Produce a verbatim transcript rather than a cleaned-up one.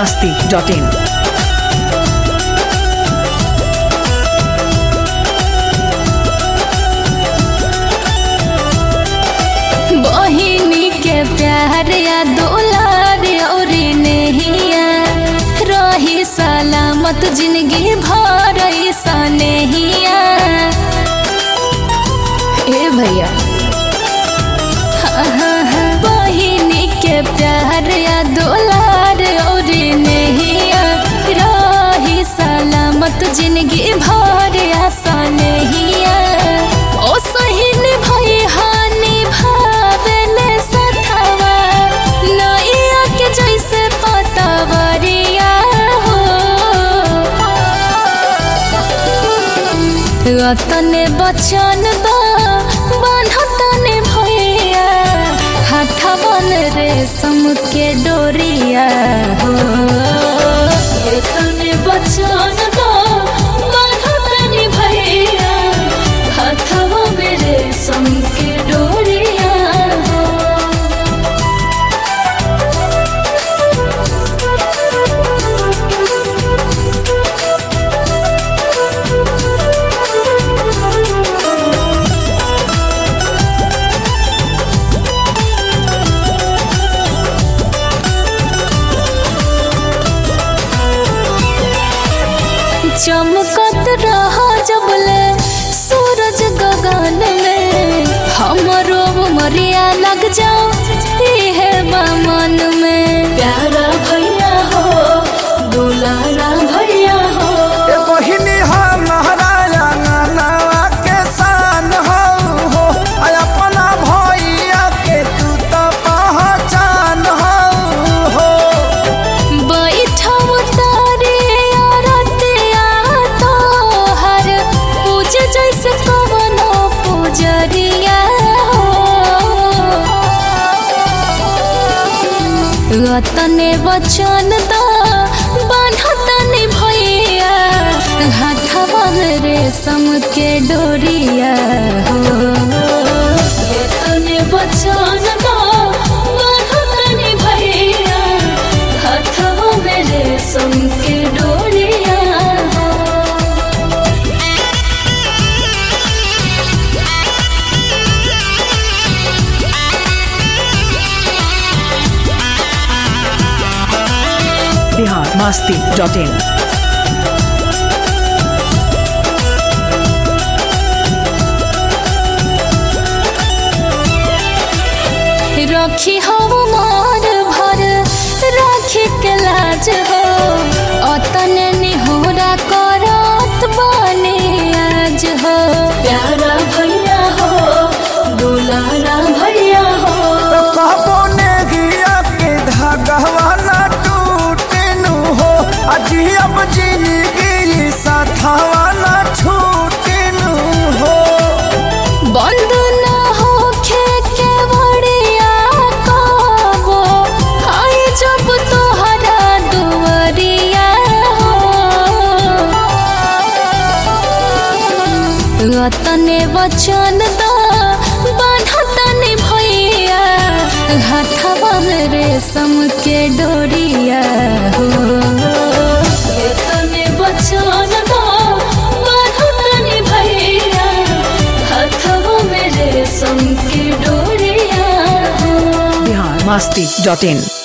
masti dot in. बहिनी के प्यार या दुलार और नहिया रही सलामत जिंदगी भर सनेहिया। ए भैया बहिनी के प्यार या दुलार और नहिया रही सलामत जिंदगी भर सनेहिया। ओ सहीन भई हानि भावेले सथवा नैया के जैसे पतवरिया हो। तने बचन दा बान्हतने भैया हाथवन रेशम के डोरिया हो। तने बचन दा बान्हतने भैया हाथवा में रेशम के डोरिया हो। चमकत रहा जबले सूरज गगन में हमरो मरिया लग जाओ है मन में। प्यारा भैया हो दुलारा भैया हो बहिनी हमारा नाना के शान हो हो अपना भैया के तू तो पहचान हो। बैठा तारे आरतिया तोहर पूज जैसे कवनो पूजरिया हो। तने वचन दा बान्हतने भैया हाथवा में रेशम के डोरिया हो। तने वचन दा बान्हतने भैया हाथवा में रेशम के डोरिया हो। Bihar masti dot in. रखी हो मार भर राखी के लाज हो अतने निहोरा करत बने आज हो। प्यारा भैया हो दुलारा भैया हो कहबो ने गिया के धागवा ना टूटे नु हो अजी अब जिंदगी साथवा ना छूटे नु हो। बंद ना हो खे के बड़िया कबो आई जब तोहरा दुवरिया हो। तने वचन दा बान्हतने भैया हाथवा में रेशम के डोरिया हो। तने वचन दा बान्हतने भैया हाथवा में रेशम के डोरिया हो। Bihar masti dot in.